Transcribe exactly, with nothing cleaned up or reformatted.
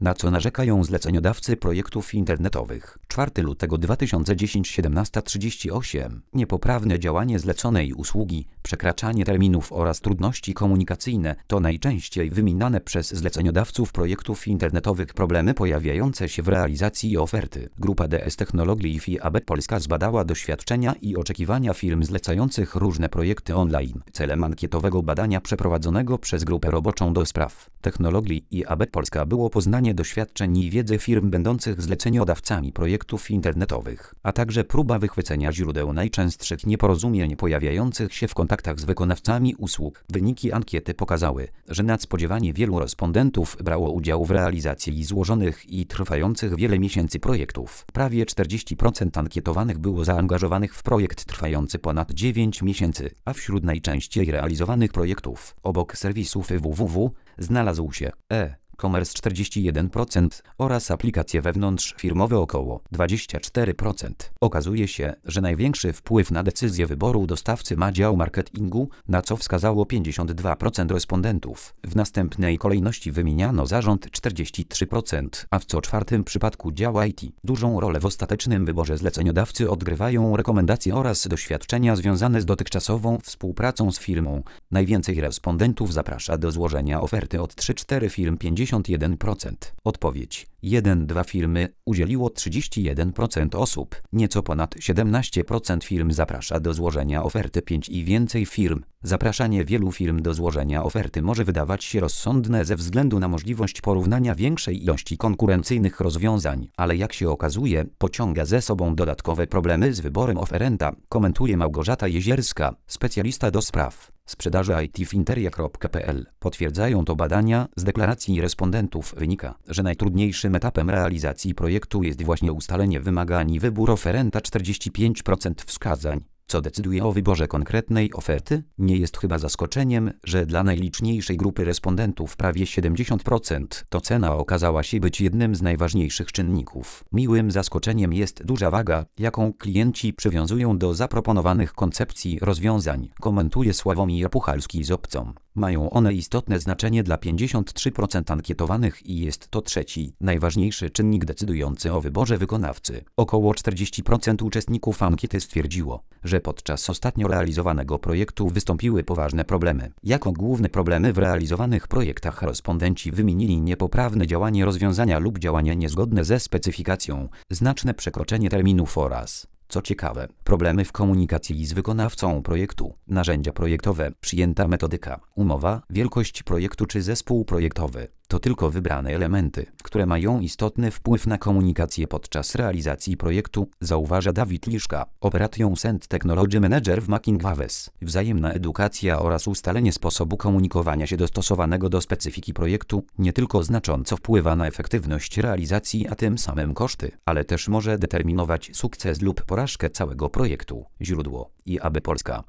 Na co narzekają zleceniodawcy projektów internetowych? czwartego lutego dwa tysiące dziesiątego, siedemnasta trzydzieści osiem. Niepoprawne działanie zleconej usługi, przekraczanie terminów oraz trudności komunikacyjne to najczęściej wymieniane przez zleceniodawców projektów internetowych problemy pojawiające się w realizacji oferty. Grupa D S Technologii i I A B Polska zbadała doświadczenia i oczekiwania firm zlecających różne projekty online. Celem ankietowego badania przeprowadzonego przez Grupę Roboczą do Spraw Technologii I A B Polska było poznanie doświadczeń i wiedzy firm będących zleceniodawcami projektów internetowych, a także próba wychwycenia źródeł najczęstszych nieporozumień pojawiających się w kontaktach z wykonawcami usług. Wyniki ankiety pokazały, że nadspodziewanie wielu respondentów brało udział w realizacji złożonych i trwających wiele miesięcy projektów. Prawie czterdzieści procent ankietowanych było zaangażowanych w projekt trwający ponad dziewięć miesięcy, a wśród najczęściej realizowanych projektów, obok serwisów www, znalazł się e-commerce czterdzieści jeden procent oraz aplikacje wewnątrzfirmowe około dwadzieścia cztery procent. Okazuje się, że największy wpływ na decyzję wyboru dostawcy ma dział marketingu, na co wskazało pięćdziesiąt dwa procent respondentów. W następnej kolejności wymieniano zarząd czterdzieści trzy procent, a w co czwartym przypadku dział I T. Dużą rolę w ostatecznym wyborze zleceniodawcy odgrywają rekomendacje oraz doświadczenia związane z dotychczasową współpracą z firmą. Najwięcej respondentów zaprasza do złożenia oferty od trzy cztery firm pięćdziesiąt jeden procent. Odpowiedź jeden dwa firmy udzieliło trzydzieści jeden procent osób. Nieco ponad siedemnaście procent firm zaprasza do złożenia oferty pięć i więcej firm. Zapraszanie wielu firm do złożenia oferty może wydawać się rozsądne ze względu na możliwość porównania większej ilości konkurencyjnych rozwiązań, ale jak się okazuje, pociąga ze sobą dodatkowe problemy z wyborem oferenta, komentuje Małgorzata Jezierska, specjalista do spraw sprzedaży I T w interia kropka p l. Potwierdzają to badania. Z deklaracji respondentów wynika, że najtrudniejszym etapem realizacji projektu jest właśnie ustalenie wymagań i wybór oferenta. czterdzieści pięć procent wskazań, co decyduje o wyborze konkretnej oferty. Nie jest chyba zaskoczeniem, że dla najliczniejszej grupy respondentów prawie siedemdziesiąt procent to cena okazała się być jednym z najważniejszych czynników. Miłym zaskoczeniem jest duża waga, jaką klienci przywiązują do zaproponowanych koncepcji rozwiązań, komentuje Sławomir Puchalski z Opcom. Mają one istotne znaczenie dla pięćdziesiąt trzy procent ankietowanych i jest to trzeci, najważniejszy czynnik decydujący o wyborze wykonawcy. Około czterdzieści procent uczestników ankiety stwierdziło, że podczas ostatnio realizowanego projektu wystąpiły poważne problemy. Jako główne problemy w realizowanych projektach respondenci wymienili niepoprawne działanie rozwiązania lub działanie niezgodne ze specyfikacją, znaczne przekroczenie terminów oraz, co ciekawe, problemy w komunikacji z wykonawcą projektu, narzędzia projektowe, przyjęta metodyka, umowa, wielkość projektu czy zespół projektowy. To tylko wybrane elementy, które mają istotny wpływ na komunikację podczas realizacji projektu, zauważa Dawid Liszka, Operations and Technology Manager w Making-Waves. Wzajemna edukacja oraz ustalenie sposobu komunikowania się dostosowanego do specyfiki projektu nie tylko znacząco wpływa na efektywność realizacji, a tym samym koszty, ale też może determinować sukces lub porażkę całego projektu. Źródło I A B Polska.